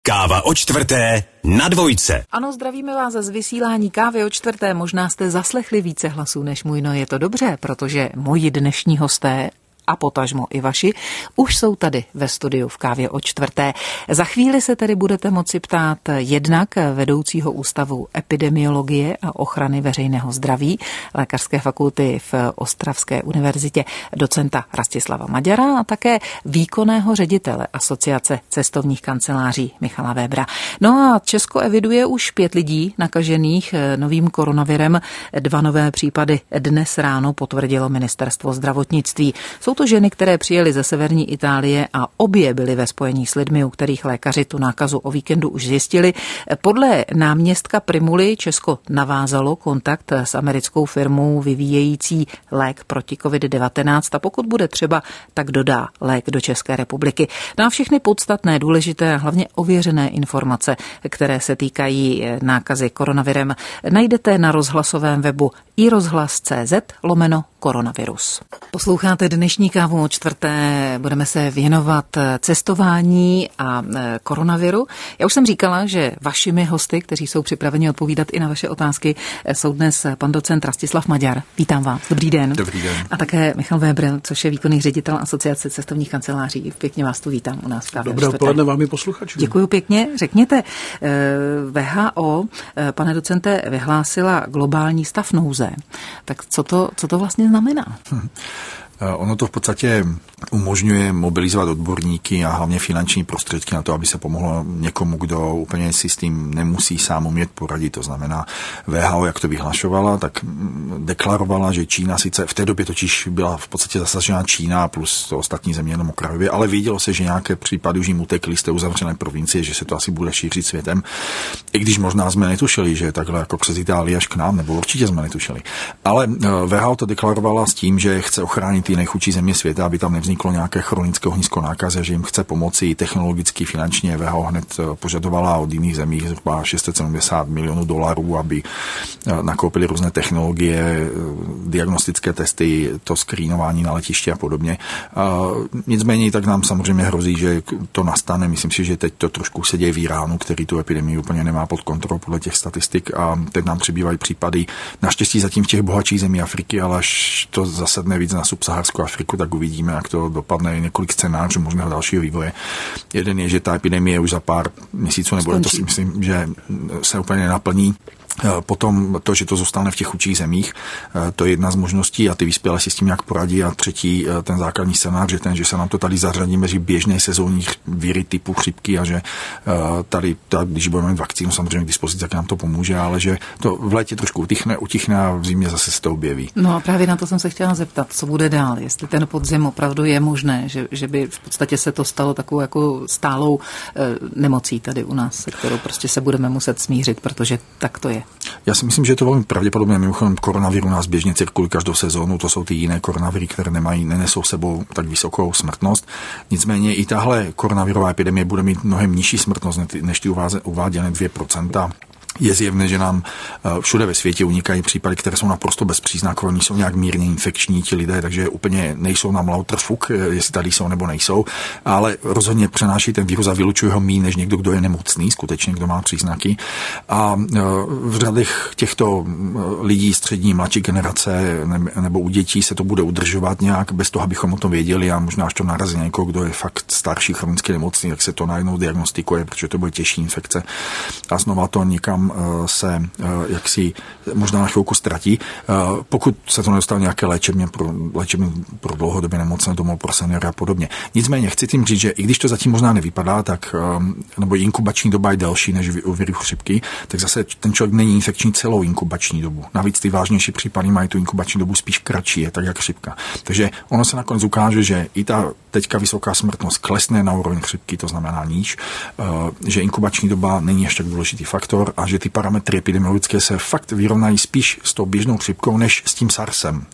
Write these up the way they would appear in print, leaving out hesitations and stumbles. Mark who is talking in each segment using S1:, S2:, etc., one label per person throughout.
S1: Káva o čtvrté na Dvojce.
S2: Ano, zdravíme vás z vysílání Kávy o čtvrté. Možná jste zaslechli více hlasů než můj, no je to dobře, protože moji dnešní hosté a potažmo i vaši, už jsou tady ve studiu v Kávě o čtvrté. Za chvíli se tedy budete moci ptát jednak vedoucího ústavu epidemiologie a ochrany veřejného zdraví Lékařské fakulty v Ostravské univerzitě docenta Rastislava Maďara a také výkonného ředitele Asociace cestovních kanceláří Michala Webera. No a Česko eviduje už 5 lidí nakažených novým koronavirem. 2 nové případy dnes ráno potvrdilo ministerstvo zdravotnictví. Jsou to ženy, které přijely ze severní Itálie a obě byly ve spojení s lidmi, u kterých lékaři tu nákazu o víkendu už zjistili. Podle náměstka Primuly Česko navázalo kontakt s americkou firmou vyvíjející lék proti COVID-19 a pokud bude třeba, tak dodá lék do České republiky. No a všechny podstatné, důležité a hlavně ověřené informace, které se týkají nákazy koronavirem, najdete na rozhlasovém webu iRozhlas.cz/koronavirus. Posloucháte dnešní Kávu o čtvrté, budeme se věnovat cestování a koronaviru. Já už jsem říkala, že vašimi hosty, kteří jsou připraveni odpovídat i na vaše otázky, jsou dnes pan docent Rastislav Maďar. Vítám vás. Dobrý den.
S3: Dobrý den.
S2: A také Michal Weber, což je výkonný ředitel Asociace cestovních kanceláří. Pěkně vás tu vítám u nás v Kávě.
S3: Dobré odpoledne vám i posluchačům.
S2: Děkuji pěkně. Řekněte, WHO, pane docente, vyhlásila globální stav nouze. Tak co to vlastně znamená?
S3: Ono to v podstatě umožňuje mobilizovat odborníky a hlavně finanční prostředky na to, aby se pomohlo někomu, kdo úplně si s tím nemusí sám umět poradit. To znamená, WHO, jak to vyhlašovala, tak deklarovala, že Čína sice v té době totiž byla v podstatě zasažená Čína plus to ostatní země jenom okrajově, ale vědělo se, že nějaké případy už jim utekly z té uzavřené provincie, že se to asi bude šířit světem. I když možná jsme netušili, že takhle jako přes Itálii až k nám, nebo určitě jsme netušili. Ale WHO to deklarovala s tím, že chce ochránit ty nejchudší země světa, aby tam nevzniklo nějaké chronické ohnisko nákazy, že jim chce pomoci technologicky, finančně. WHO hned požadovala od jiných zemí zhruba $670 milionů, aby nakoupili různé technologie, diagnostické testy, to screenování na letiště a podobně. Nicméně tak nám samozřejmě hrozí, že to nastane. Myslím si, že teď to trošku se děje v Iránu, který tu epidemii úplně nemá pod kontrolou podle těch statistik a teď nám přibývají případy. Naštěstí zatím v těch bohatších zemí Afriky, ale až to zasedne víc na subsaharskou Afriku, tak uvidíme, jak to dopadne. Několik scénářů možného dalšího vývoje. Jeden je, že ta epidemie už za pár měsíců nebo to si myslím, že se úplně nenaplní. Potom to, že to zůstane v těch chudších zemích, to je jedna z možností a ty vyspělé si s tím nějak poradí. A třetí, ten základní scénář je ten, že se nám to tady zařadí mezi běžné sezónní víry typu chřipky a že tady, když budeme mít vakcínu samozřejmě k dispozici, tak nám to pomůže, ale že to v létě trošku utichne a v zimě zase se to objeví.
S2: No a právě na to jsem se chtěla zeptat, co bude dál, jestli ten podzim opravdu je možné, že by v podstatě se to stalo takovou jako stálou nemocí tady u nás, se kterou prostě se budeme muset smířit, protože tak to je.
S3: Já si myslím, že je to velmi pravděpodobné. Mimochodem koronavir u nás běžně cirkuluje každou sezónu, to jsou ty jiné koronaviry, které nenesou sebou tak vysokou smrtnost. Nicméně i tahle koronavirová epidemie bude mít mnohem nižší smrtnost než ty uváděné 2%. Je zjevné, že nám všude ve světě unikají případy, které jsou naprosto bezpříznakové, jsou nějak mírně infekční ti lidé, takže úplně nejsou nám lauterfuk, jestli tady jsou nebo nejsou, ale rozhodně přenáší ten virus a vylučuje ho míň než někdo, kdo je nemocný, skutečně, kdo má příznaky. A v řadech těchto lidí střední, mladší generace nebo u dětí se to bude udržovat nějak bez toho, abychom o tom věděli a možná až to narazí někoho, kdo je fakt starší, chronicky nemocný, tak se to najednou diagnostikuje, protože to bude těžší infekce a znova to někam se jaksi možná na chvilku ztratí. Pokud se to nedostane nějaké léčebně pro dlouhodobě nemocné domov pro seniory a podobně. Nicméně chci tím říct, že i když to zatím možná nevypadá, tak nebo inkubační doba je delší než u viru chřipky, tak zase ten člověk není infekční celou inkubační dobu. Navíc ty vážnější případy mají tu inkubační dobu spíš kratší, je tak jak chřipka. Takže ono se nakonec ukáže, že i ta teďka vysoká smrtnost klesne na úroveň chřipky, to znamená níž, že inkubační doba není ještě tak důležitý faktor a že ty parametry epidemiologické se fakt vyrovnají spíš s tou běžnou chřipkou, než s tím SARSem,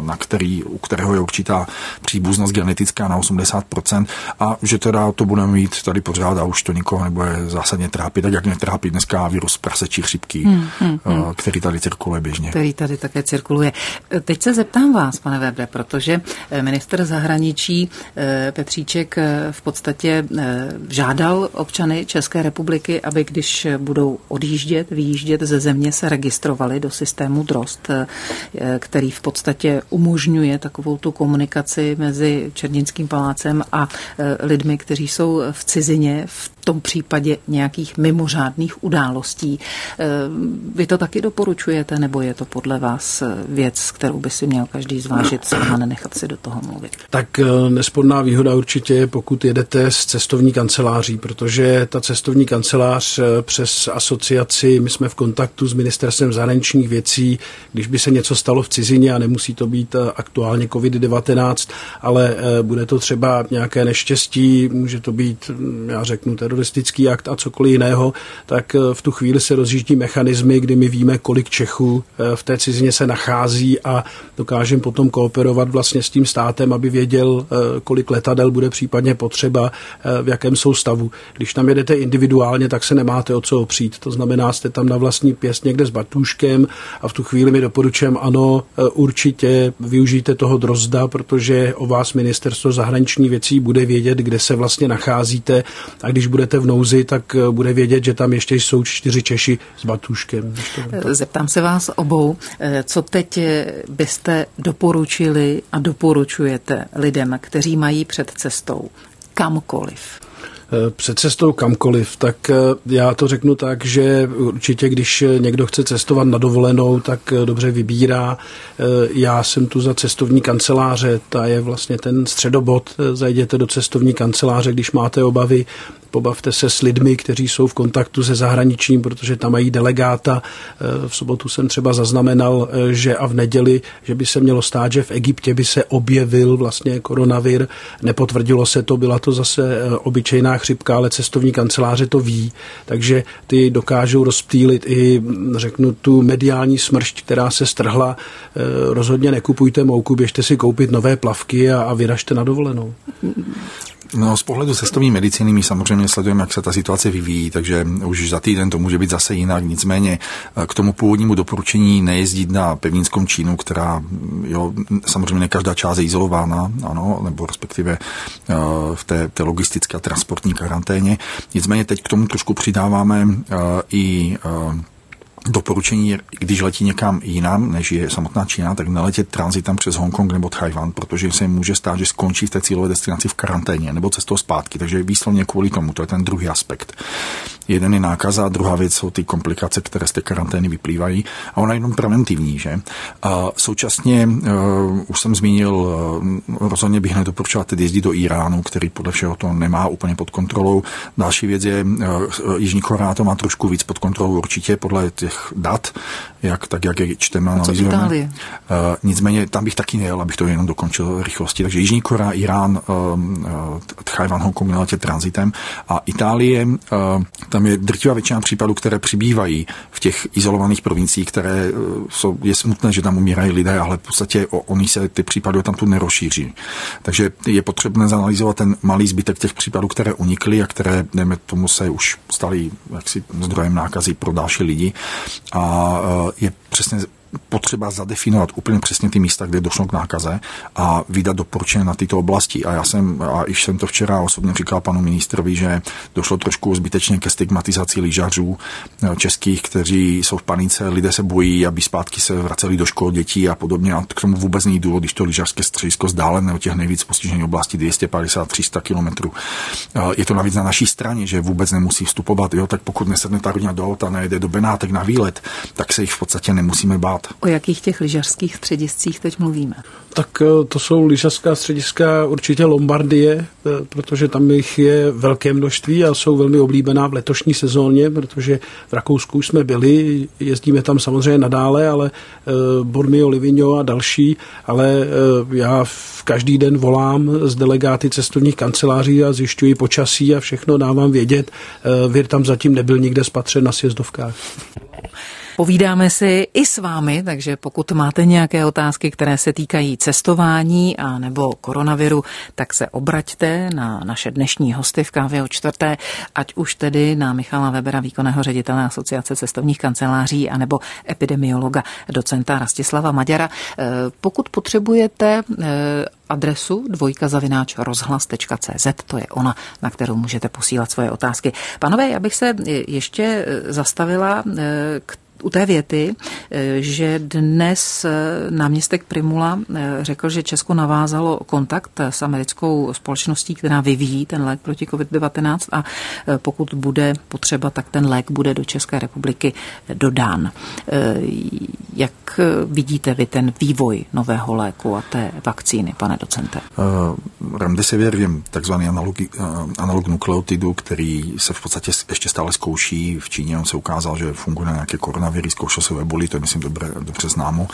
S3: u kterého je určitá příbuznost genetická na 80%, a že teda to budeme mít tady pořád a už to nikoho nebude zásadně trápit, tak jak netrápí dneska virus prasečí chřipky, který tady cirkuluje běžně.
S2: Který tady také cirkuluje. Teď se zeptám vás, pane Webere, protože ministr zahraničí Petříček v podstatě žádal občany České republiky, aby když budou vyjíždět ze země, se registrovali do systému DROST, který v podstatě umožňuje takovou tu komunikaci mezi Černínským palácem a lidmi, kteří jsou v cizině v tom případě nějakých mimořádných událostí. Vy to taky doporučujete, nebo je to podle vás věc, kterou by si měl každý zvážit a nenechat si do toho mluvit?
S4: Tak nesporná výhoda určitě je, pokud jedete s cestovní kanceláří, protože ta cestovní kancelář přes asociaci, my jsme v kontaktu s ministerstvem zahraničních věcí, když by se něco stalo v cizině, a nemusí to být aktuálně COVID-19, ale bude to třeba nějaké neštěstí, může to být, já řeknu, teroristický akt a cokoliv jiného, tak v tu chvíli se rozjíždí mechanismy, kdy my víme, kolik Čechů v té cizině se nachází, a dokážeme potom kooperovat vlastně s tím státem, aby věděl, kolik letadel bude případně potřeba, v jakém jsou stavu. Když tam jedete individuálně, tak se nemáte o co opřít. To znamená, jste tam na vlastní pěst někde s batůžkem a v tu chvíli mi doporučujeme, ano, určitě využijte toho DROSDa, protože o vás ministerstvo zahraničních věcí bude vědět, kde se vlastně nacházíte, a když budete v nouzi, tak bude vědět, že tam ještě jsou 4 Češi s batůžkem.
S2: Zeptám se vás obou, co teď byste doporučili a doporučujete lidem, kteří mají před cestou kamkoliv?
S4: Před cestou kamkoliv, tak já to řeknu tak, že určitě, když někdo chce cestovat na dovolenou, tak dobře vybírá. Já jsem tu za cestovní kanceláře, ta je vlastně ten středobod. Zajděte do cestovní kanceláře, když máte obavy, pobavte se s lidmi, kteří jsou v kontaktu se zahraničím, protože tam mají delegáta. V sobotu jsem třeba zaznamenal, že a v neděli, že by se mělo stát, že v Egyptě by se objevil vlastně koronavir. Nepotvrdilo se to, byla to zase obyčejná chřipka, ale cestovní kanceláře to ví, takže ty dokážou rozptýlit i, řeknu, tu mediální smršť, která se strhla. Rozhodně nekupujte mouku, běžte si koupit nové plavky a vyražte na dovolenou.
S3: No, z pohledu cestovní medicíny my samozřejmě sledujeme, jak se ta situace vyvíjí, takže už za týden to může být zase jinak. Nicméně k tomu původnímu doporučení nejezdit na pevninskou Čínu, která, jo, samozřejmě ne každá část je izolována, ano, nebo respektive v té logistické a transportní karanténě. Nicméně teď k tomu trošku přidáváme i doporučení, když letí někam jinam, než je samotná Čína, tak neletět transitem přes Hongkong nebo Tchaj-wan, protože se může stát, že skončí v té cílové destinaci v karanténě nebo cestou zpátky, takže výslovně kvůli tomu, to je ten druhý aspekt. Jeden je nákaza, druhá věc jsou ty komplikace, které z té karantény vyplývají, a ona je jenom preventivní, že? A současně, už jsem zmínil, rozhodně bych nedoporučoval tedy jezdit do Iránu, který podle všeho to nemá úplně pod kontrolou. Další věc je, Jižní Korea to má trošku víc pod kontrolou určitě podle těch dat, jak je čteme, analyzujeme. Nicméně tam bych taky nejel, abych to jenom dokončil rychlosti. Takže Jižní Korea, Irán, Tchaj-wan, Hongkong neletět transitem, a Itálie, tam je drtivá většina případů, které přibývají v těch izolovaných provinciích, které je smutné, že tam umírají lidé, ale v podstatě oni se ty případy tam tu nerozšíří. Takže je potřebné zanalyzovat ten malý zbytek těch případů, které unikly a které, dejme tomu, se už staly jaksi zdrojem nákazy pro další lidi. A je přesně potřeba zadefinovat úplně přesně ty místa, kde došlo k nákaze, a vydat doporučení na tyto oblasti. A již jsem to včera osobně říkal panu ministrovi, že došlo trošku zbytečně ke stigmatizaci lyžařů českých, kteří jsou v panice, lidé se bojí, aby zpátky se vraceli do škol dětí a podobně. A k tomu vůbec není důvod, když to lyžařské středisko vzdálené od těch nejvíc postižených oblastí 250-300 kilometrů. Je to navíc na naší straně, že vůbec nemusí vstupovat. Jo? Tak pokud nesedne ta rodina do auta, nejde do Benátek na výlet, tak se jich v podstatě nemusíme bát. cestovat.
S2: O jakých těch lyžařských střediscích teď mluvíme?
S4: Tak to jsou lyžařská střediska určitě Lombardie, protože tam jich je velké množství a jsou velmi oblíbená v letošní sezóně, protože v Rakousku jsme byli, jezdíme tam samozřejmě nadále, ale Bormio, Livigno a další, ale já každý den volám z delegáty cestovních kanceláří a zjišťuji počasí a všechno dávám vědět. Vir tam zatím nebyl nikde spatřen na sjezdovkách.
S2: Povídáme si i s vámi, takže pokud máte nějaké otázky, které se týkají cestování a nebo koronaviru, tak se obraťte na naše dnešní hosty v Kávě o čtvrté, ať už tedy na Michala Webera, výkonného ředitele Asociace cestovních kanceláří, anebo epidemiologa docenta Rastislava Maďara. Pokud potřebujete adresu @rozhlas.cz, to je ona, na kterou můžete posílat svoje otázky. Pánové, já bych se ještě zastavila u té věty, že dnes náměstek Primula řekl, že Česko navázalo kontakt s americkou společností, která vyvíjí ten lék proti COVID-19 a pokud bude potřeba, tak ten lék bude do České republiky dodán. Jak vidíte vy ten vývoj nového léku a té vakcíny, pane docente?
S3: Remdesivir je takzvaný analog nukleotidu, který se v podstatě ještě stále zkouší. V Číně on se ukázal, že funguje na nějaké koronaviry, zkoušel se u eboli, to je myslím dobře známo.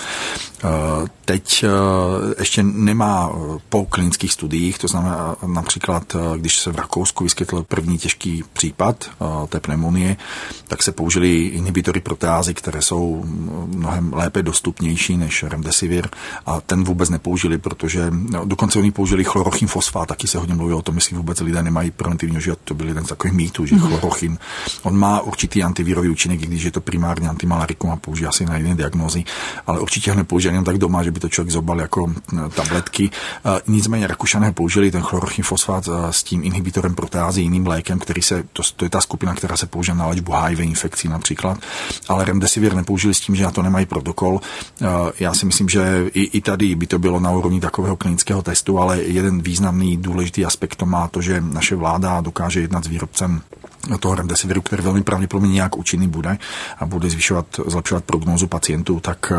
S3: Teď ještě nemá po klinických studiích, to znamená například, když se v Rakousku vyskytl první těžký případ té pneumonie, tak se použili inhibitory proteázy, které jsou mnohem lépe dostupnější než remdesivir a ten vůbec nepoužili, protože dokonce oni použili chlorochin fosfát, taky se hodně mluví o tom, jestli vůbec lidé nemají preventivního život, to byl jeden z takových mýtů, že chlorochin, on má určitý antivirový účinek, i když je to primárně antimalarikum a použije asi na jiné diagnózy, ale určitě ho nepoužije jenom tak doma, že by to člověk zobal jako tabletky. Nicméně Rakušané použili ten chlorochin fosfát s tím inhibitorem proteázy, jiným lékem, který to je ta skupina, která se používá na léčbu HIV infekcí například, ale remdesivir nepoužili s tím, že na to nemají protokol. Já si myslím, že i tady by to bylo na úrovni takového klinického testu, ale jeden významný důležitý aspekt to má to, že naše vláda dokáže jednat s výrobcem toho remdesiviru, který velmi pravděpodobně nějak účinný bude a bude zlepšovat prognózu pacientů, tak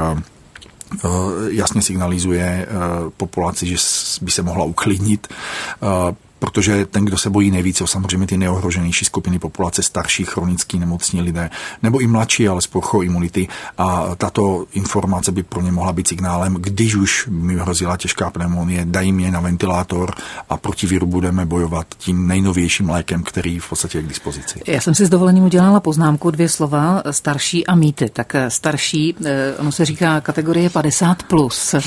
S3: jasně signalizuje populaci, že by se mohla uklidnit, protože ten, kdo se bojí nejvíce, jsou samozřejmě ty neohroženější skupiny populace, starší, chronický, nemocní lidé, nebo i mladší, ale s poruchou imunity. A tato informace by pro ně mohla být signálem, když už mi hrozila těžká pneumonie, dají mě na ventilátor a proti viru budeme bojovat tím nejnovějším lékem, který v podstatě je k dispozici. Já
S2: jsem si s dovolením udělala poznámku, 2 slova, starší a mýty. Tak starší, ono se říká kategorie 50+.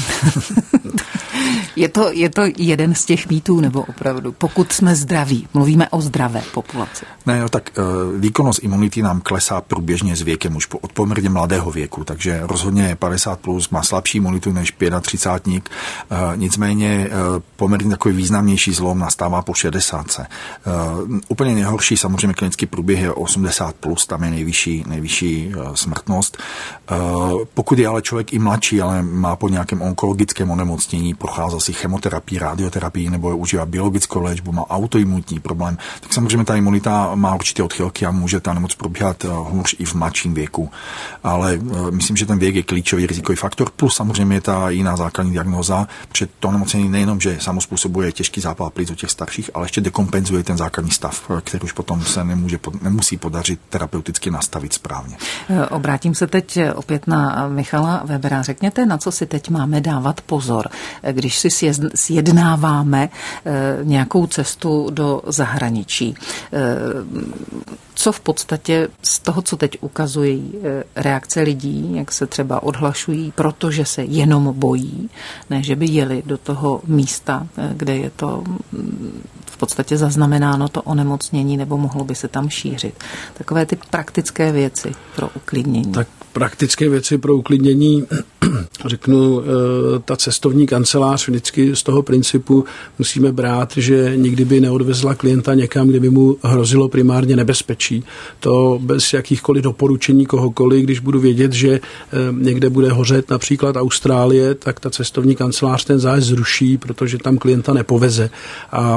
S2: Je to jeden z těch mýtů, nebo opravdu? Pokud jsme zdraví, mluvíme o zdravé populaci.
S3: Ne, no, tak výkonnost imunity nám klesá průběžně s věkem už od poměrně mladého věku, takže rozhodně 50+ má slabší imunitu než 35-ník, nicméně poměrně takový významnější zlom nastává po 60. Úplně nejhorší samozřejmě klinický průběh je 80+, tam je nejvyšší smrtnost. Pokud je ale člověk i mladší, ale má po nějakém onkologickém onemocnění, procházel si chemoterapii, radioterapii nebo užívá biologickou léčbu, má autoimunitní problém, tak samozřejmě ta imunita má určité odchylky a může ta nemoc probíhat hůř i v mladším věku. Ale myslím, že ten věk je klíčový rizikový faktor, plus samozřejmě je ta jiná základní diagnóza, protože to onemocnění nejenom, že samo způsobuje těžký zápal plic u těch starších, ale ještě dekompenzuje ten základní stav, který už potom se nemusí podařit terapeuticky nastavit správně.
S2: Obrátím se teď opět na Michala Webera. Řekněte, na co si teď máme dávat pozor, když si sjednáváme nějakou cestu do zahraničí. Co v podstatě z toho, co teď ukazují reakce lidí, jak se třeba odhlašují, protože se jenom bojí, ne, že by jeli do toho místa, kde je to v podstatě zaznamenáno to onemocnění, nebo mohlo by se tam šířit. Takové ty praktické věci pro uklidnění.
S4: Tak praktické věci pro uklidnění, řeknu, ta cestovní kancelář vždycky z toho principu musíme brát, že nikdy by neodvezla klienta někam, kde by mu hrozilo primárně nebezpečí. To bez jakýchkoliv doporučení kohokoliv, když budu vědět, že někde bude hořet například Austrálie, tak ta cestovní kancelář ten zájezd zruší, protože tam klienta nepoveze. A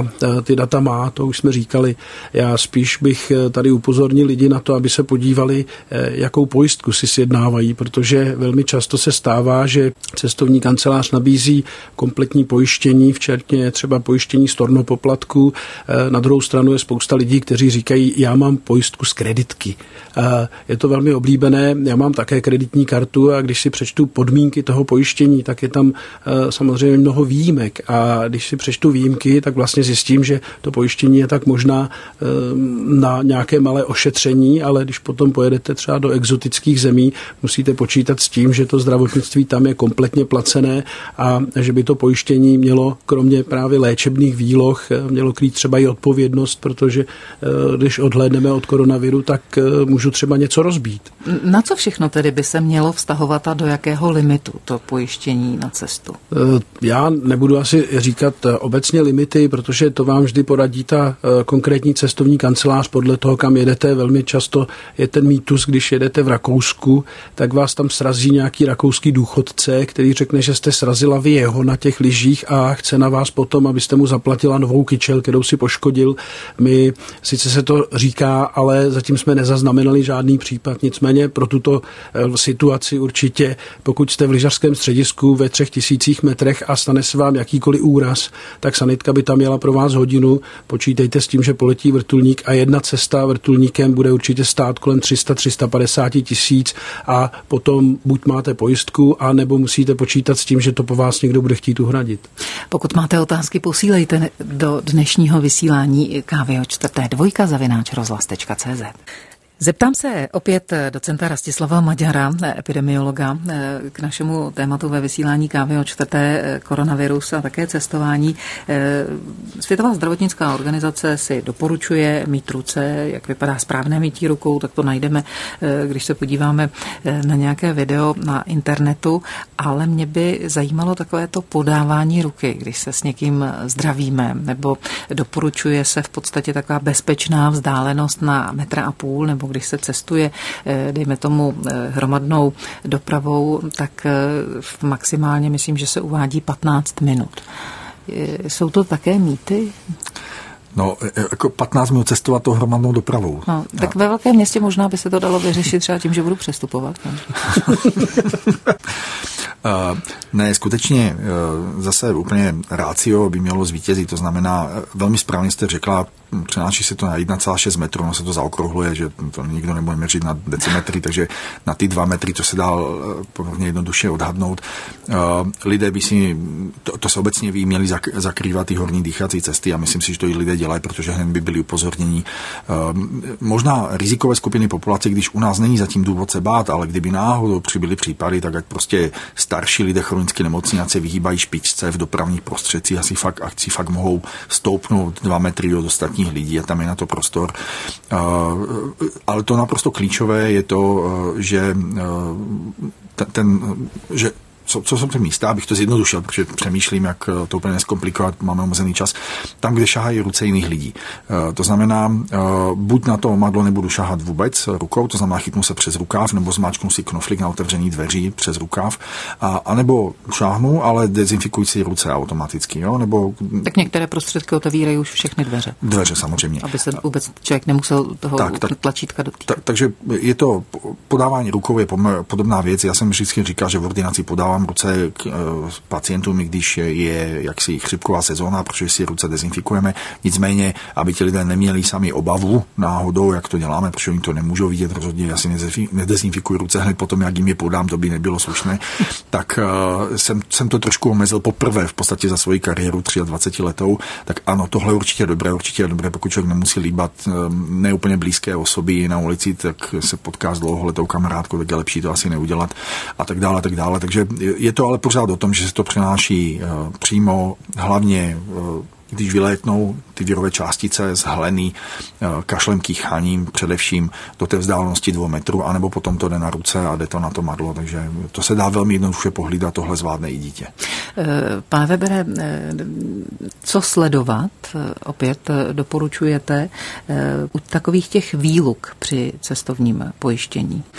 S4: ty data má, to už jsme říkali. Já spíš bych tady upozornil lidi na to, aby se podívali, jakou pojistku si sjednávají, protože velmi často se stává, že cestovní kancelář nabízí kompletní pojištění, včetně třeba pojištění stornopoplatku. Na druhou stranu je spousta lidí, kteří říkají, já mám pojistku z kreditky. Je to velmi oblíbené, já mám také kreditní kartu a když si přečtu podmínky toho pojištění, tak je tam samozřejmě mnoho výjimek a když si přečtu výjimky, tak vlastně zjistím, že to pojištění je tak možná na nějaké malé ošetření, ale když potom pojedete třeba do exotických zemí, musíte počítat s tím, že to zdravotnictví tam je kompletně placené a že by to pojištění mělo kromě právě léčebných výloh, mělo krýt třeba i odpovědnost, protože když odhlédneme od koronaviru, tak můžu třeba něco rozbít.
S2: Na co všechno tedy by se mělo vztahovat a do jakého limitu to pojištění na cestu?
S4: Já nebudu asi říkat obecně limity, protože to vám vždy poradí ta konkrétní cestovní kancelář podle toho, kam jedete. Velmi často je ten mýtus, když jedete v Rakousku, tak vás tam srazí nějaký rakouský důchodce, který řekne, že jste srazila vy jeho na těch lyžích a chce na vás potom, abyste mu zaplatila novou kyčel, kterou si poškodil. My sice se to říká, ale zatím jsme nezaznamenali žádný případ. Nicméně pro tuto situaci určitě, pokud jste v lyžařském středisku ve 3000 metrech a stane se vám jakýkoliv úraz, tak sanitka by tam jela pro vás hodinu. Počítejte s tím, že poletí vrtulník a jedna cesta vrtulníkem bude určitě stát kolem 300-350 tisíc a potom buď máte pojistku, a nebo musíte počítat s tím, že to po vás někdo bude chtít uhradit.
S2: Pokud máte otázky, posílejte do dnešního vysílání Kávy o čtvrté 2@rozhlas.cz. Zeptám se opět docenta Rastislava Maďara, epidemiologa, k našemu tématu ve vysílání Kávy o čtvrté, koronavirus a také cestování. Světová zdravotnická organizace si doporučuje mít ruce, jak vypadá správné mytí rukou, tak to najdeme, když se podíváme na nějaké video na internetu, ale mě by zajímalo takové to podávání ruky, když se s někým zdravíme, nebo doporučuje se v podstatě taková bezpečná vzdálenost na 1,5 m, nebo když se cestuje, dejme tomu hromadnou dopravou, tak maximálně myslím, že se uvádí 15 minut. Jsou to také mýty?
S3: No, jako 15 minut cestovat to hromadnou dopravou.
S2: No, tak ve velkém městě možná by se to dalo vyřešit třeba tím, že budu přestupovat.
S3: Ne, skutečně zase úplně rácio by mělo zvítězit, to znamená, velmi správně jste řekla, přenáší se to na 1,6 metru, no se to zaokrouhluje, že to nikdo nebude měřit na decimetry, takže na ty 2 metry to se dá poměrně jednoduše odhadnout. Lidé by si, to se obecně ví, měli zakrývat ty horní dýchací cesty a myslím si, že to i lidé dělají, protože hned by byli upozornění. Možná rizikové skupiny populace, když u nás není zatím důvod se bát, ale kdyby náhodou přibyly případy, tak ať prostě starší lidé chronicky nemocní, ať se vyhýbají špičce v dopravních prostředcích, asi fakt mohou stoupnout 2 metry od ostatních lidí a tam je na to prostor. Ale to naprosto klíčové je to, že co jsou ty místa, abych to zjednodušil, protože přemýšlím, jak to úplně nezkomplikovat, máme omezený čas, tam, kde šahají ruce jiných lidí. To znamená, buď na to omadlo nebudu šahat vůbec rukou, to znamená chytnu se přes rukáv, nebo zmáčknu si knoflík na otevření dveří přes rukáv, anebo šáhnu, ale dezinfikuji si ruce automaticky. Jo? Nebo...
S2: Tak některé prostředky otevírají už všechny dveře.
S3: Dveře samozřejmě.
S2: Aby se vůbec člověk nemusel toho tlačítka dotýkat.
S3: Takže je to podávání rukou je podobná věc. Já jsem vždycky říkal, že v ordinaci podávám ruce k pacientům, i když je jaksi chřipková sezóna, protože si ruce dezinfikujeme. Nicméně, aby ti lidé neměli sami obavu náhodou, jak to děláme, protože oni to nemůžou vidět, rozhodně já si nedezinfikuji ruce hned potom, jak jim je podám, to by nebylo slušné, tak jsem to trošku omezil poprvé v podstatě za svoji kariéru 23 letou, tak ano, tohle určitě je dobré, pokud člověk nemusí líbat neúplně blízké osoby na ulici, tak se potká s dlouholetou kamarádkou, tak je lepší to asi neudělat a tak dále. Takže je to ale pořád o tom, že se to přenáší přímo, hlavně když vylétnou ty virové částice z hleny, kašlem, kýcháním, především do té vzdálenosti 2 metrů, anebo potom to jde na ruce a jde to na to madlo, takže to se dá velmi jednoduše pohlídat, tohle zvládne i dítě.
S2: Pane Webere, co sledovat, opět doporučujete u takových těch výluk při cestovním pojištění?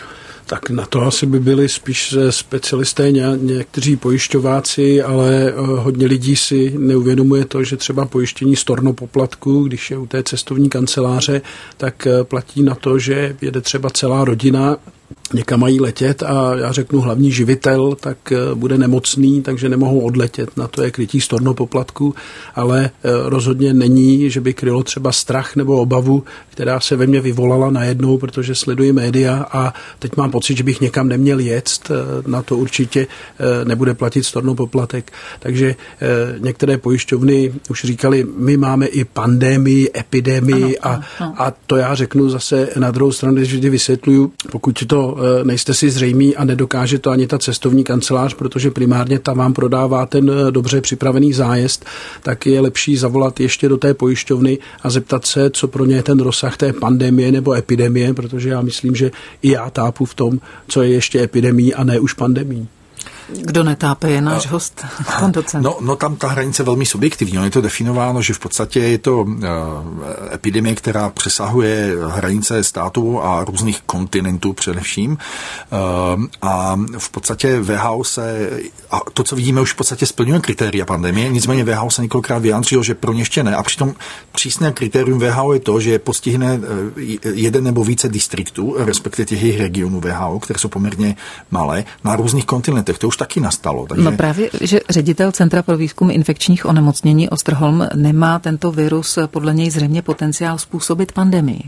S4: Tak na to asi by byli spíš specialisté, někteří pojišťováci, ale hodně lidí si neuvědomuje to, že třeba pojištění stornopoplatku, když je u té cestovní kanceláře, tak platí na to, že jede třeba celá rodina, někam mají letět a já řeknu hlavní živitel, tak bude nemocný, takže nemohou odletět. Na to je krytí stornopoplatku, ale rozhodně není, že by krylo třeba strach nebo obavu, která se ve mně vyvolala najednou, protože sleduji média a teď mám pocit, že bych někam neměl jet. Na to určitě nebude platit stornopoplatek. Takže některé pojišťovny už říkali, my máme i pandemii, epidemii a to já řeknu zase na druhou stranu, když vždy vysvětluju, pokud to nejste si zřejmí a nedokáže to ani ta cestovní kancelář, protože primárně ta vám prodává ten dobře připravený zájezd, tak je lepší zavolat ještě do té pojišťovny a zeptat se, co pro ně je ten rozsah té pandemie nebo epidemie, protože já myslím, že i já tápu v tom, co je ještě epidemií a ne už pandemií.
S2: Kdo netápe, je náš host, pan docent.
S3: No tam ta hranice je velmi subjektivní. On je to definováno, že v podstatě je to epidemie, která přesahuje hranice států a různých kontinentů především. A v podstatě WHO a to, co vidíme, už v podstatě splňuje kritéria pandemie, nicméně WHO se několikrát vyjádřilo, že pro ně ještě ne. A přitom přísné kritérium WHO je to, že postihne jeden nebo více distriktů, respektive těch jejich regionů WHO, které jsou poměrně malé, na různých kontinentech. To už taky nastalo. Takže... No
S2: právě, že ředitel Centra pro výzkum infekčních onemocnění Ostrholm nemá tento virus podle něj zřejmě potenciál způsobit pandemii.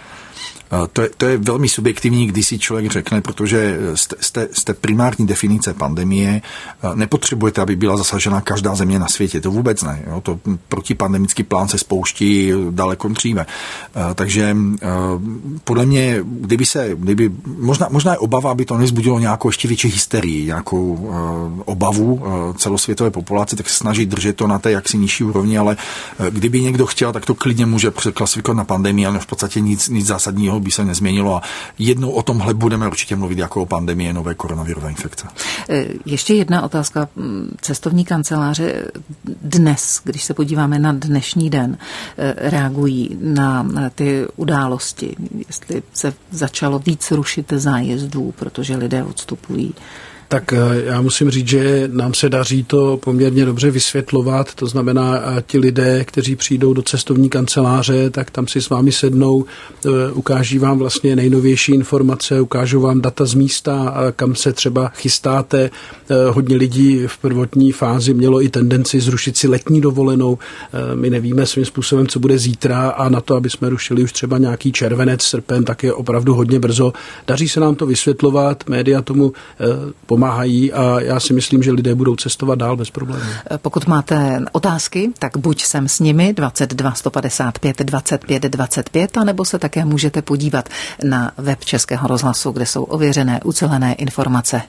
S3: To je velmi subjektivní, když si člověk řekne, protože z té primární definice pandemie nepotřebujete, aby byla zasažena každá země na světě. To vůbec ne. Jo? To protipandemický plán se spouští daleko dříve. Takže podle mě, možná je obava, aby to nezbudilo nějakou ještě větší hysterii, nějakou obavu celosvětové populace, tak se snaží držet to na té jaksi nižší úrovni, ale kdyby někdo chtěl, tak to klidně může překlasifikovat na pandemii, ale v podstatě nic zásadního by se nezměnilo a jednou o tomhle budeme určitě mluvit jako o pandemii nové koronavirové infekce.
S2: Ještě jedna otázka. Cestovní kanceláře dnes, když se podíváme na dnešní den, reagují na ty události, jestli se začalo víc rušit zájezdů, protože lidé odstupují.
S4: Tak já musím říct, že nám se daří to poměrně dobře vysvětlovat, to znamená ti lidé, kteří přijdou do cestovní kanceláře, tak tam si s vámi sednou, ukáží vám vlastně nejnovější informace, ukážou vám data z místa, kam se třeba chystáte. Hodně lidí v prvotní fázi mělo i tendenci zrušit si letní dovolenou. My nevíme svým způsobem, co bude zítra a na to, aby jsme rušili už třeba nějaký červenec, srpen, tak je opravdu hodně brzo. Daří se nám to vysvětlovat, média tomu pomáhají a já si myslím, že lidé budou cestovat dál bez problémů.
S2: Pokud máte otázky, tak buď sem s nimi 22 155 25 25, anebo se také můžete podívat na web Českého rozhlasu, kde jsou ověřené, ucelené informace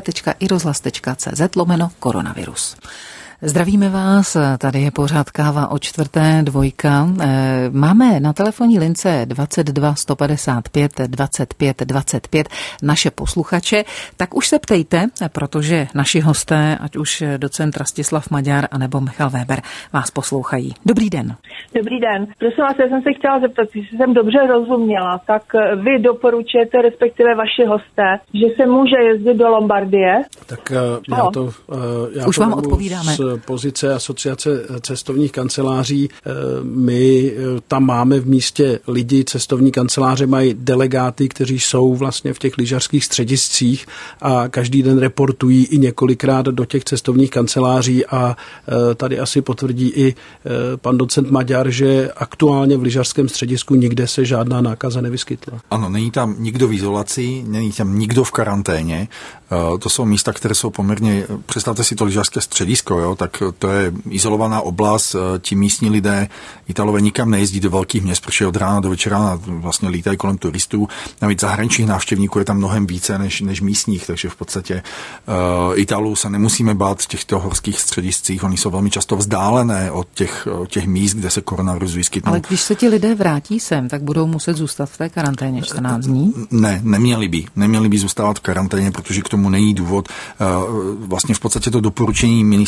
S2: www.irozhlas.cz/koronavirus. Zdravíme vás, tady je pořád Káva o čtvrté, dvojka. Máme na telefonní lince 22 155 25 25 naše posluchače, tak už se ptejte, protože naši hosté, ať už docent Rastislav Maďar anebo Michal Weber, vás poslouchají. Dobrý den.
S5: Dobrý den. Prosím vás, já jsem se chtěla zeptat, jestli jsem dobře rozuměla, tak vy doporučujete, respektive vaši hosté, že se může jezdit do Lombardie?
S4: Tak já
S2: už vám odpovídáme.
S4: Pozice asociace cestovních kanceláří. My tam máme v místě lidi, cestovní kanceláře mají delegáty, kteří jsou vlastně v těch lyžařských střediscích a každý den reportují i několikrát do těch cestovních kanceláří a tady asi potvrdí i pan docent Maďar, že aktuálně v lyžařském středisku nikde se žádná nákaza nevyskytla.
S3: Ano, není tam nikdo v izolaci, není tam nikdo v karanténě. To jsou místa, které jsou poměrně, představte si to lyžařské středisko, jo, tak to je izolovaná oblast, ti místní lidé, Italové nikam nejezdí do velkých měst, protože od rána do večera vlastně lítají kolem turistů. Navíc zahraničních návštěvníků je tam mnohem více než místních, takže v podstatě Italů se nemusíme bát v těchto horských střediscích, oni jsou velmi často vzdálené od těch míst, kde se koronavirus vyskytnou.
S2: Ale když se ti lidé vrátí sem, tak budou muset zůstat v té karanténě 14 dní?
S3: Ne, neměli by zůstávat v karanténě, protože k tomu není důvod. Vlastně v podstatě to doporučení ministerstva zdravotnictví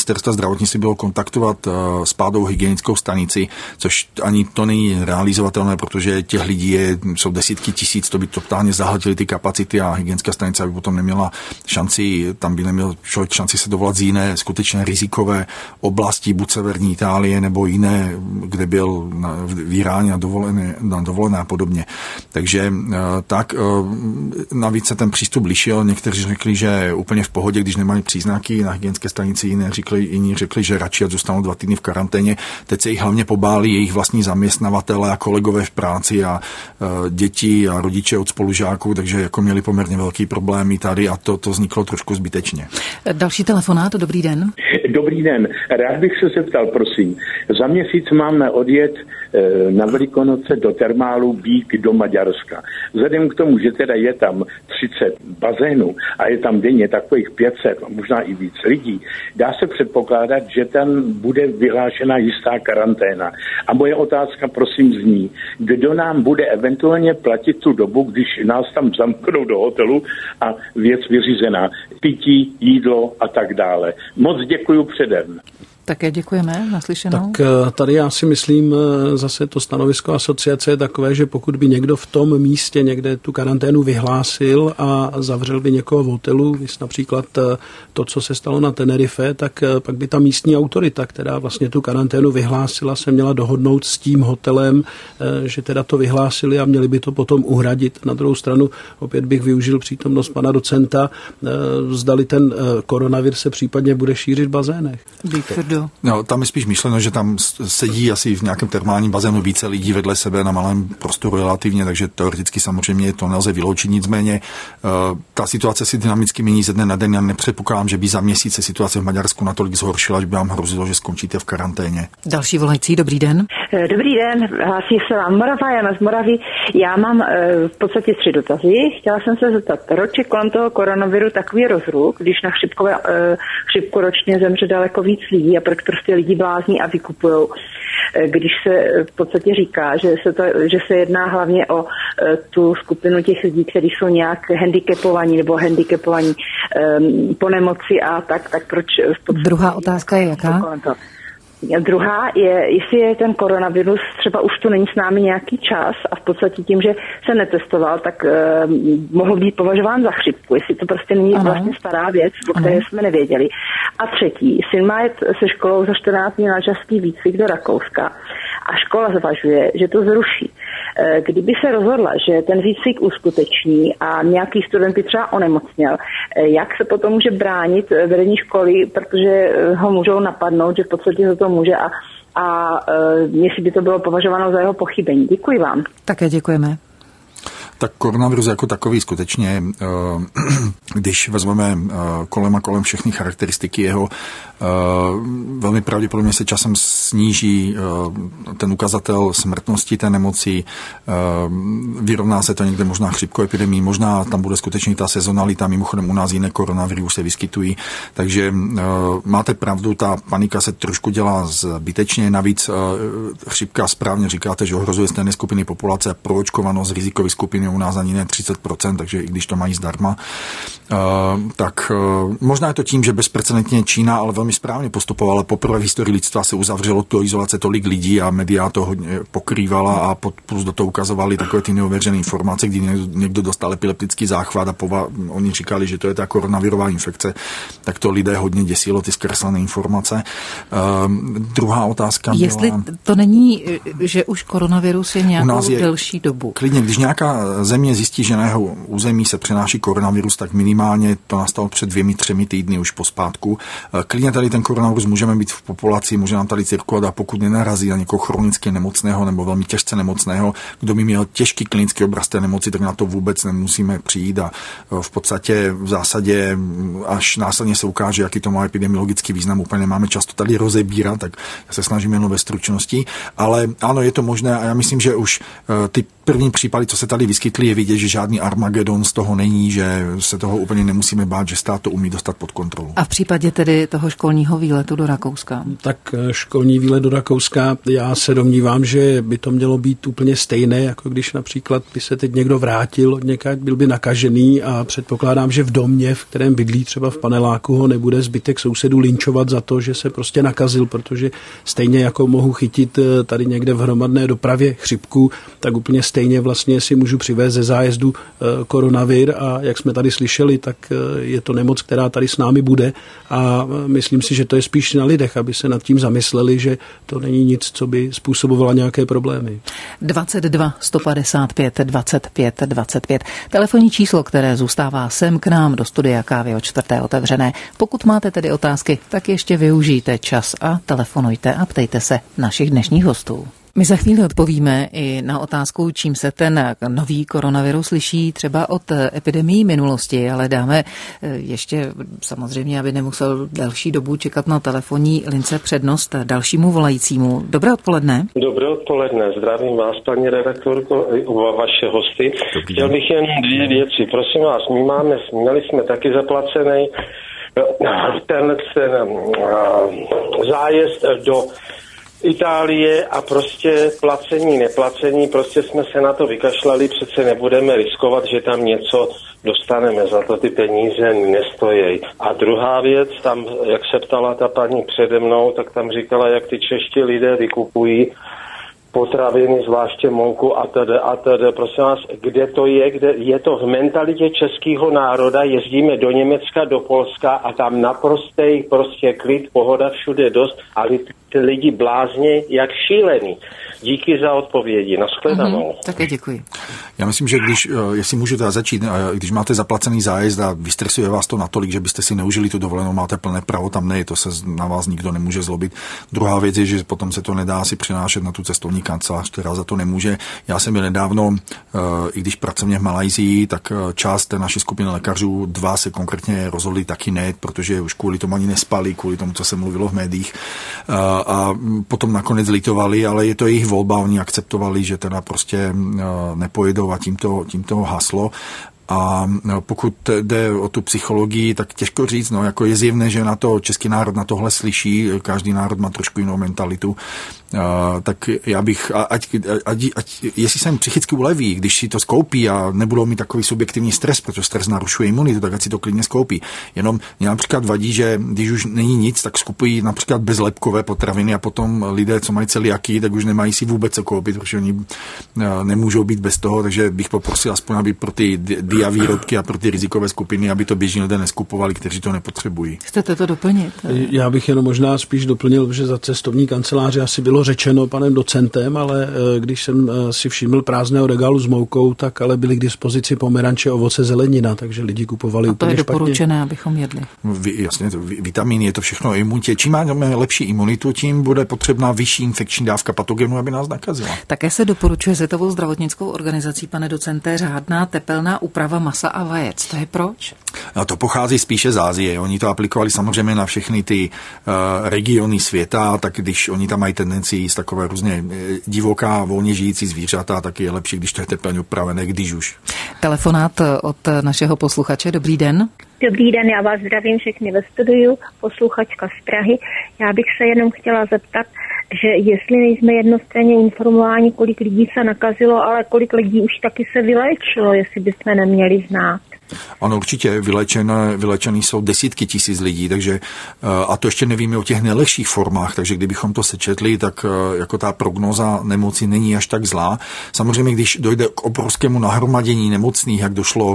S3: zdravotnictví bylo kontaktovat spádovou hygienickou stanici, což ani to není realizovatelné, protože těch lidí jsou desítky tisíc, to by totálně zahltili ty kapacity a hygienická stanice by potom neměla šanci, tam by neměl člověk šanci se dovolat z jiné skutečně rizikové oblasti, buď severní Itálie nebo jiné, kde byl v Iráně na dovolené a podobně. Takže tak navíc se ten přístup lišil. Někteří řekli, že úplně v pohodě, když nemají příznaky na hygienické stanici, jiní řekli, že radši zůstanou 2 týdny v karanténě. Teď se jich hlavně pobáli jejich vlastní zaměstnavatele a kolegové v práci a děti a rodiče od spolužáků, takže jako měli poměrně velký problém i tady a to vzniklo trošku zbytečně.
S2: Další telefonát, dobrý den.
S6: Dobrý den, rád bych se zeptal, prosím. Za měsíc máme odjet na Velikonoce do termálu Bík do Maďarska. Vzhledem k tomu, že teda je tam 30 bazénů a je tam denně takových 500, možná i víc lidí, dá se předpokládat, že tam bude vyhlášena jistá karanténa. A moje otázka, prosím, zní, kdo nám bude eventuálně platit tu dobu, když nás tam zamknou do hotelu a věc vyřízená, pití, jídlo a tak dále. Moc děkuju předem.
S2: Také děkujeme, naslyšenou.
S4: Tak tady já si myslím, zase to stanovisko asociace je takové, že pokud by někdo v tom místě někde tu karanténu vyhlásil a zavřel by někoho v hotelu, když například to, co se stalo na Tenerife, tak pak by ta místní autorita, která vlastně tu karanténu vyhlásila, se měla dohodnout s tím hotelem, že teda to vyhlásili a měli by to potom uhradit. Na druhou stranu opět bych využil přítomnost pana docenta, zdali ten koronavir se případně bude šířit v bazénech.
S3: No, tam je spíš myšleno, že tam sedí asi v nějakém termálním bazénu více lidí vedle sebe na malém prostoru relativně, takže teoreticky samozřejmě to nelze vyloučit. Nicméně ta situace si dynamicky mění ze dne na den. Já nepředpokládám, že by za měsíc se situace v Maďarsku natolik zhoršila, že by vám hrozilo, že skončíte v karanténě.
S2: Další volající, dobrý den.
S5: Dobrý den, hlásí se vám Morava, Jana z Moravy. Já mám v podstatě 3 dotazy. Chtěla jsem se zeptat, proč je kolem toho koronaviru takový rozruch, když na chřipku ročně zemře daleko víc lidí a proč prostě lidi blázní a vykupujou. Když se v podstatě říká, že se jedná hlavně o tu skupinu těch lidí, kteří jsou nějak handicapovaní po nemoci a tak proč...
S2: Druhá otázka je jaká?
S5: Druhá je, jestli je ten koronavirus, třeba už tu není s námi nějaký čas a v podstatě tím, že se netestoval, tak mohl být považován za chřipku, jestli to prostě není vlastně stará věc, o které jsme nevěděli. A třetí, syn má jet se školou za 14 dní na lyžařský výcvik do Rakouska a škola zvažuje, že to zruší. Kdyby se rozhodla, že ten výcvik uskuteční a nějaký student by třeba onemocněl, jak se potom může bránit vedení školy, protože ho můžou napadnout, že v podstatě za to může a jestli by to bylo považováno za jeho pochybení. Děkuji vám.
S2: Také děkujeme.
S3: Tak koronavirus jako takový skutečně, když vezmeme kolem všechny charakteristiky jeho, velmi pravděpodobně se časem sníží ten ukazatel smrtnosti té nemoci, vyrovná se to někde možná chřipkou epidemii, možná tam bude skutečně ta sezonalita, mimochodem u nás jiné koronaviry už se vyskytují, takže máte pravdu, ta panika se trošku dělá zbytečně, navíc chřipka, správně říkáte, že ohrozuje stejné skupiny populace a proočkovanost rizikových skupin u nás ani ne 30%, takže i když to mají zdarma, tak možná je to tím, že bezprecedentně Čína ale velmi správně postupovala. Poprvé v historii lidstva se uzavřelo do izolace tolik lidí a média to hodně pokrývala a plus do toho ukazovali takové ty neuvěřené informace, kdy někdo dostal epileptický záchvat a oni říkali, že to je ta koronavirová infekce, tak to lidé hodně děsilo, ty zkreslené informace. Druhá otázka byla...
S2: Jestli to není, že už koronavirus je nějakou delší dobu.
S3: Klidně, když nějaká země zjistí, že na jeho území se přenáší koronavirus, tak minimálně to nastalo před 2-3 týdny už pospátku. Klidně tady ten koronavirus můžeme být v populaci, může nám tady cirkulovat a pokud nenarazí na někoho chronicky nemocného nebo velmi těžce nemocného, kdo by měl těžký klinický obraz té nemoci, tak na to vůbec nemusíme přijít a v podstatě v zásadě až následně se ukáže, jaký to má epidemiologický význam, úplně nemáme často tady rozebírat, tak se snažíme jenom ve stručnosti, ale ano, je to možné a já myslím, že už ty první případy, co se tady vyskytují, vyskytly, je vidět, že žádný Armagedon z toho není, že se toho úplně nemusíme bát, že stát to umí dostat pod kontrolu.
S2: A v případě tedy toho školního výletu do Rakouska? Tak
S4: školní výlet do Rakouska, já se domnívám, že by to mělo být úplně stejné, jako když například by se teď někdo vrátil od někaď, byl by nakažený a předpokládám, že v domě, v kterém bydlí třeba v paneláku, ho nebude zbytek sousedů linčovat za to, že se prostě nakazil, protože stejně jako mohu chytit tady někde v hromadné dopravě chřipku, tak úplně stejně vlastně si můžu přivést ze zájezdu koronavir a jak jsme tady slyšeli, tak je to nemoc, která tady s námi bude a myslím si, že to je spíš na lidech, aby se nad tím zamysleli, že to není nic, co by způsobovalo nějaké problémy.
S2: 22 155 25 25. Telefonní číslo, které zůstává sem k nám do studia Kávy o čtvrté otevřené. Pokud máte tedy otázky, tak ještě využijte čas a telefonujte a ptejte se našich dnešních hostů. My za chvíli odpovíme i na otázku, čím se ten nový koronavirus liší třeba od epidemií minulosti, ale dáme ještě samozřejmě, aby nemusel delší dobu čekat na telefonní lince, přednost dalšímu volajícímu. Dobré odpoledne.
S7: Dobré odpoledne, zdravím vás, paní redaktorko, vaše hosty. Chtěl bych jen dvě věci. Prosím vás, měli jsme taky zaplacený ten zájezd do Itálie a prostě neplacení, prostě jsme se na to vykašlali, přece nebudeme riskovat, že tam něco dostaneme, za to ty peníze nestojí. A druhá věc, tam, jak se ptala ta paní přede mnou, tak tam říkala, jak ty čeští lidé vykupují potraviny, zvláště mouku a tedy. Prosím vás, kde to je? Kde je to v mentalitě českého národa? Jezdíme do Německa, do Polska a tam naprostej prostě klid, pohoda všude dost a ty lidi blázně jak šílený. Díky za odpovědi. Nashledanou.
S2: Také děkuji.
S3: Já myslím, že jestli můžu teda začít, když máte zaplacený zájezd a vystresuje vás to natolik, že byste si neužili tu dovolenou, máte plné právo, tam ne, to se na vás nikdo nemůže zlobit. Druhá věc je, že potom se to nedá asi přenášet na tu cestovní kancelář, která za to nemůže. Já jsem byl nedávno, i když pracovně v Malajsii, tak část té naší skupiny lékařů, 2 se konkrétně rozhodli taky ne, protože už kvůli tomu ani nespali, kvůli tomu, co se mluvilo v médiích. A potom nakonec litovali, ale je to jejich volba, oni akceptovali, že teda prostě nepojedou a tímto haslo. A pokud jde o tu psychologii, tak těžko říct, jako je zjevné, že na to český národ na tohle slyší, každý národ má trošku jinou mentalitu, tak já bych, jestli se jim psychicky uleví, když si to skoupí a nebudou mít takový subjektivní stres, protože stres narušuje imunitu, tak ať si to klidně skoupí. Jenom mě například vadí, že když už není nic, tak skupují například bezlepkové potraviny a potom lidé, co mají celiaky, tak už nemají si vůbec co koupit, protože oni nemůžou být bez toho, takže bych poprosil aspoň, aby pro ty dia výrobky a pro ty rizikové skupiny, aby to běžní lidé neskupovali, kteří to nepotřebují.
S2: Chcete to doplnit?
S4: Já bych jenom možná spíš doplnil, že za cestovní kanceláře asi bylo řečeno panem docentem, ale když jsem si všiml prázdného regálu s moukou, tak ale byly k dispozici pomeranče, ovoce, zelenina, takže lidi kupovali úplně špatně. A to je doporučené, abychom jedli.
S3: Jasně, vitamíny, je to všechno o imunitě. Čím máme lepší imunitu, tím bude potřebná vyšší infekční dávka patogenu, aby nás nakazila.
S2: Také se doporučuje Světovou zdravotnickou organizací, pane docente, řádná tepelná úprava masa a vajec. To je proč?
S3: No, to pochází spíše z Asie. Oni to aplikovali samozřejmě na všechny ty regiony světa, tak když oni tam mají tendenci jíst takové různě divoká, volně žijící zvířata, tak je lepší, když to je teplně upravené, když už.
S2: Telefonát od našeho posluchače. Dobrý den.
S8: Dobrý den, já vás zdravím všechny ve studiu, posluchačka z Prahy. Já bych se jenom chtěla zeptat, že jestli nejsme jednostranně informováni, kolik lidí se nakazilo, ale kolik lidí už taky se vyléčilo, jestli bychom neměli znát.
S3: Ano, určitě vylečený jsou desítky tisíc lidí, takže a to ještě nevíme o těch nejlepších formách, takže kdybychom to sečetli, tak jako ta prognóza nemoci není až tak zlá. Samozřejmě, když dojde k obrovskému nahromadění nemocných, jak došlo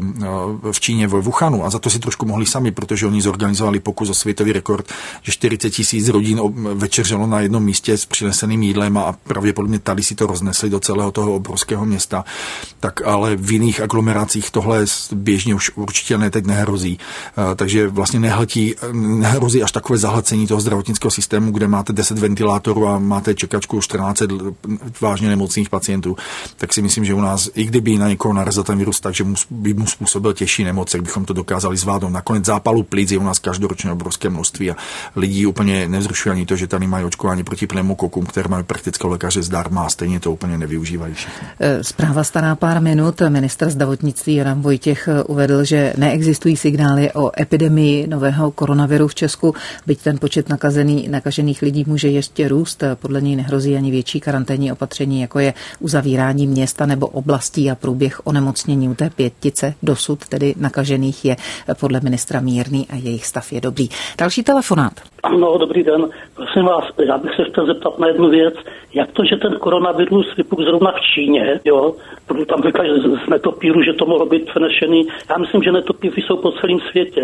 S3: v Číně ve Wuhanu, a za to si trošku mohli sami, protože oni zorganizovali pokus o světový rekord, že 40 000 rodin večeřelo na jednom místě s přineseným jídlem a pravděpodobně tady si to roznesli do celého toho obrovského města. Tak ale v jiných aglomeracích tohle běžně už určitě teď nehrozí. Takže vlastně nehrozí až takové zahlcení toho zdravotnického systému, kde máte 10 ventilátorů a máte čekačku 14 vážně nemocných pacientů. Tak si myslím, že u nás, i kdyby na někoho narazil ten virus, takže by mu způsobil těžší nemoc, jak bychom to dokázali zvládnout. Nakonec zápalu plic je u nás každoročně obrovské množství a lidí úplně nevzrušuje ani to, že tady mají očkování proti pneumokokům, které mají praktického lékaře zdarma a stejně to úplně nevyužívají všichni.
S2: Zpráva stará pár minut. Ministr zdravotnictví Adam Vojtěch uvedl, že neexistují signály o epidemii nového koronaviru v Česku, byť ten počet nakažených lidí může ještě růst. Podle něj nehrozí ani větší karanténní opatření, jako je uzavírání města nebo oblastí a průběh onemocnění u té pětice dosud tedy nakažených je podle ministra mírný a jejich stav je dobrý. Další telefonát.
S9: Ano, dobrý den. Prosím vás, já bych se chtěl zeptat na jednu věc. Jak to, že ten koronavirus vypukl zrovna v Číně, jo? Protože tam říkají z netopíru, že to mohlo být přenešený. Já myslím, že netopíry jsou po celém světě.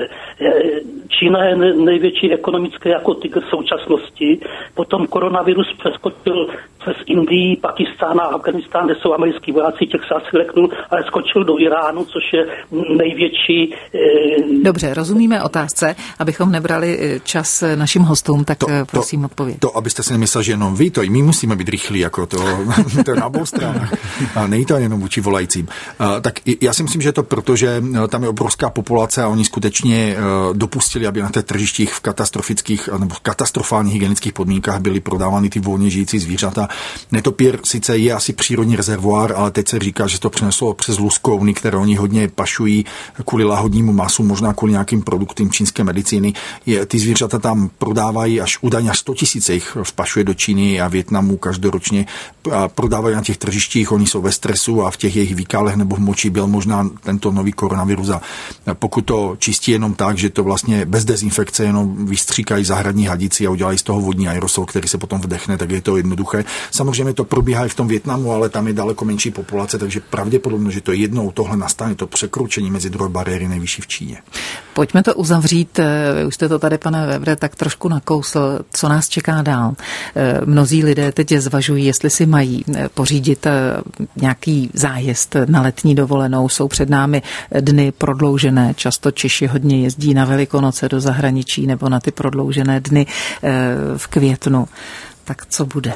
S9: Čína je největší ekonomické jako tygr současnosti. Potom koronavirus přeskočil přes Indii, Pakistán a Afganistán, kde jsou americký vojáci, těch se asi leknul, ale skočil do Iránu, což je největší...
S2: Dobře, rozumíme otázce, abychom nebrali čas našim hostům, tak prosím odpověď.
S3: To, abyste si nemyslel, že jenom vy, to i my musíme být rychlí, jako to je na obou stranách. A není to jenom vůči volajícím. Tak já si myslím, že to proto, že tam je obrovská populace a oni skutečně dopustili, aby na těch tržištích v katastrofických nebo katastrofálních hygienických podmínkách byly prodávány ty volně žijící zvířata. Netopír sice je asi přírodní rezervoár, ale teď se říká, že to přeneslo přes luskovny, které oni hodně pašují kvůli lahodnímu masu, možná kvůli nějakým produktům čínské medicíny. Ty zvířata tam prodávají až údajně 100 000 jich vpašuje do Číny a Vietnamu každoročně a prodávají na těch tržištích, oni jsou ve stresu a v těch jejich výkalech nebo v moči byl možná tento nový koronavirus. A pokud to čistí jenom tak, že to vlastně bez dezinfekce jenom vystříkají zahradní hadici a udělají z toho vodní aerosol, který se potom vdechne, tak je to jednoduché. Samozřejmě to probíhá i v tom Vietnamu, ale tam je daleko menší populace, takže pravděpodobně, že to jednou tohle nastane, to překročení mezi druhé bariéry nejvyšší v Číně.
S2: Pojďme to uzavřít. Vy už jste to tady, pane Vevre, tak trošku nakousl, co nás čeká dál. Mnozí lidé teď zvažují, jestli si mají pořídit nějaký zájezd na letní dovolenou. Jsou před námi dny prodloužené. Často Češi hodně jezdí na Velikonoce do zahraničí nebo na ty prodloužené dny v květnu. Tak co bude?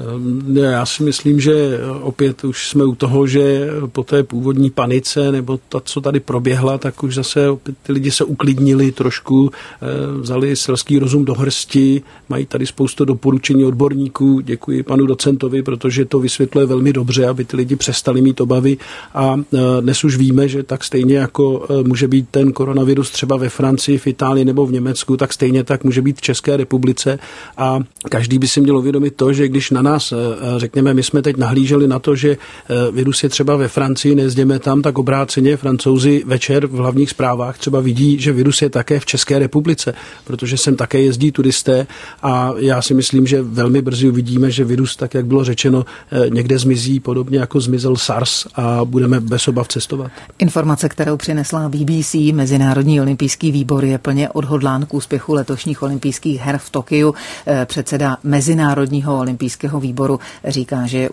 S4: Já si myslím, že opět už jsme u toho, že po té původní panice nebo ta, co tady proběhla, tak už zase opět ty lidi se uklidnili trošku, vzali selský rozum do hrsti, mají tady spoustu doporučení odborníků, děkuji panu docentovi, protože to vysvětluje velmi dobře, aby ty lidi přestali mít obavy a dnes už víme, že tak stejně jako může být ten koronavirus třeba ve Francii, v Itálii nebo v Německu, tak stejně tak může být v České republice a každý by si měl uvědomit to, že když na nás, řekněme, my jsme teď nahlíželi na to, že virus je třeba ve Francii, nezděme tam, tak obráceně Francouzi večer v hlavních zprávách třeba vidí, že virus je také v České republice, protože sem také jezdí turisté a já si myslím, že velmi brzy uvidíme, že virus, tak jak bylo řečeno, někde zmizí, podobně jako zmizel SARS a budeme bez obav cestovat.
S2: Informace, kterou přinesla BBC, Mezinárodní olympijský výbor je plně odhodlán k úspěchu letošních olympijských her v Tokiu. Předseda Mezinárodního olympijského výboru říká, že je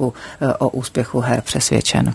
S2: o úspěchu her přesvědčen.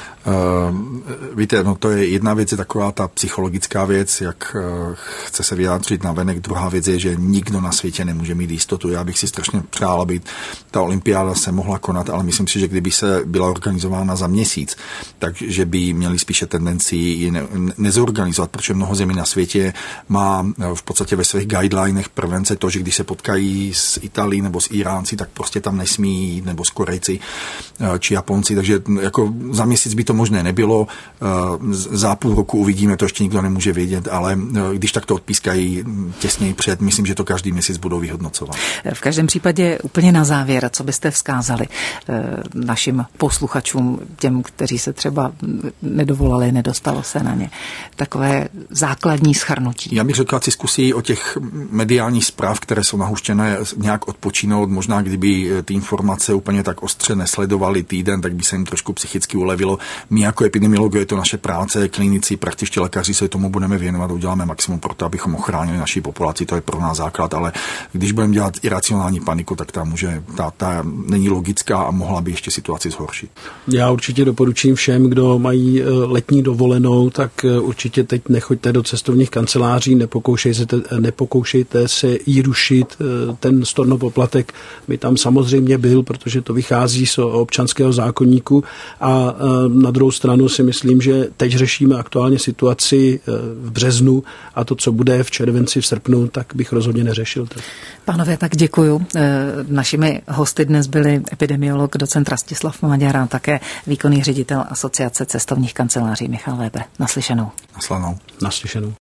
S3: Víte, no to je jedna věc, je taková ta psychologická věc, jak chce se vyjádřit navenek. Druhá věc je, že nikdo na světě nemůže mít jistotu. Já bych si strašně přál, aby ta olympiáda se mohla konat, ale myslím si, že kdyby se byla organizována za měsíc, takže by měli spíše tendenci ji nezorganizovat, protože mnoho zemí na světě má v podstatě ve svých guidelinech prevence to, že když se potkají s Itálií nebo s Iránci, tak prostě tam nesmí jít, nebo s Korejci či Japonci, takže jako za měsíc by to možné nebylo. Za půl roku uvidíme, to ještě nikdo nemůže vědět, ale když tak to odpískají těsněji před, myslím, že to každý měsíc budou vyhodnocovat.
S2: V každém případě úplně na závěr, co byste vzkázali našim posluchačům, těm, kteří se třeba nedovolali, nedostalo se na ně. Takové základní shrnutí.
S3: Já bych řekl, si zkusí o těch mediálních zpráv, které jsou nahuštěné, nějak odpočinout. Možná, kdyby ty informace úplně tak ostře nesledovali týden, tak by se jim trošku psychicky ulevilo. My jako epidemiologové, je to naše práce, klinici, praktičtí lékaři se tomu budeme věnovat, uděláme maximum pro to, abychom ochránili naši populaci, to je pro nás základ, ale když budeme dělat iracionální paniku, tak ta není logická a mohla by ještě situaci zhoršit.
S4: Já určitě doporučím všem, kdo mají letní dovolenou, tak určitě teď nechoďte do cestovních kanceláří, nepokoušejte se jí rušit. Ten stornopoplatek by tam samozřejmě byl, protože to vychází z občanského zákoníku, a na druhou stranu si myslím, že teď řešíme aktuálně situaci v březnu a to, co bude v červenci, v srpnu, tak bych rozhodně neřešil.
S2: Pánové, tak děkuju. Našimi hosty dnes byli epidemiolog docent Rastislav Maďar a také výkonný ředitel Asociace cestovních kanceláří Michal Weber. Naslyšenou.
S3: Naslyšenou.